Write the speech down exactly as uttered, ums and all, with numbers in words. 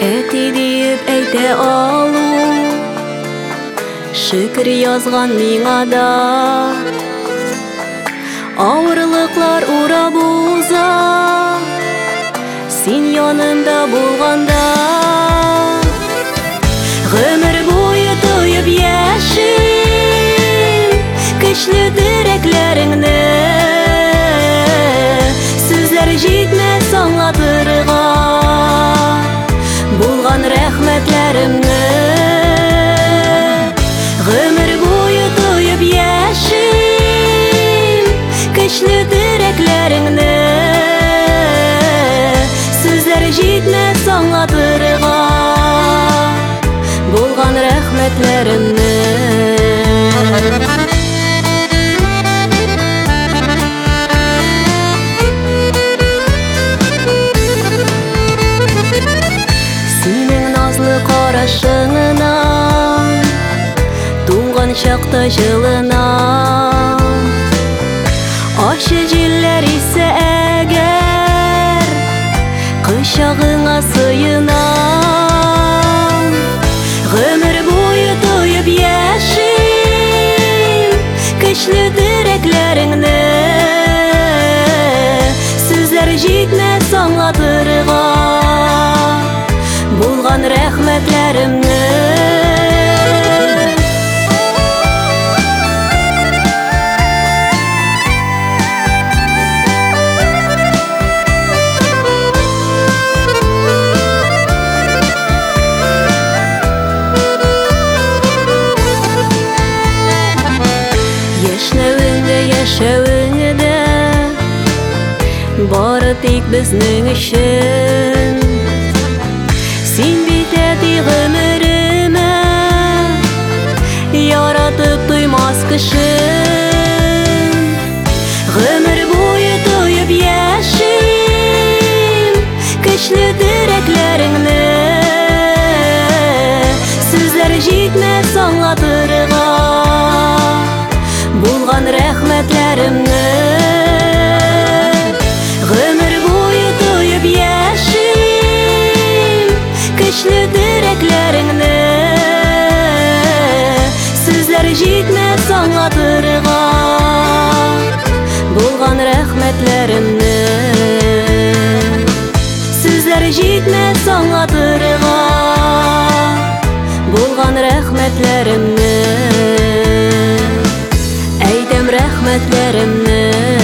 Әти диеп әйтә алу, шөкер язган миңа да. Авырлыклар урап уза, син янымда булганда. Гомер буе тоеп яшим, көчле дөрәкләреңне. Сүзләр җитмәс аңлатырга булган рәхмәтләремне. Гомер буе тоеп яшим, көчле дөрәкләреңне. Сүзләр җитмәс аңлатырга булган рәхмәтләремне. Синең назлы карашыңна туңган чакта җылына. Ачы җилләр исә әгәр кочагыңа сыена. Гомер буе тоеп яшим, көчле дөрәкләреңне. Сүзләр җитмәс аңлатырга булган рәхмәтләремне. Яшнәвеңдә яшәвеңдә бары тик безнең өчен. Син бит әти гомеремә яратып туймас кешем. Гомер буе тоеп яшим, көчле дөрәкләреңне. Сүзләр җитмәс аңлатырга булган рәхмәтләремне. Гомер буе тоеп яшим, көчле дөрәкләреңне. Сүзләр җитмәс аңлатырга булган рәхмәтләремне. Сүзләр җитмәс аңлатырга булган рәхмәтләремне. Әйтәм рәхмәтләремне.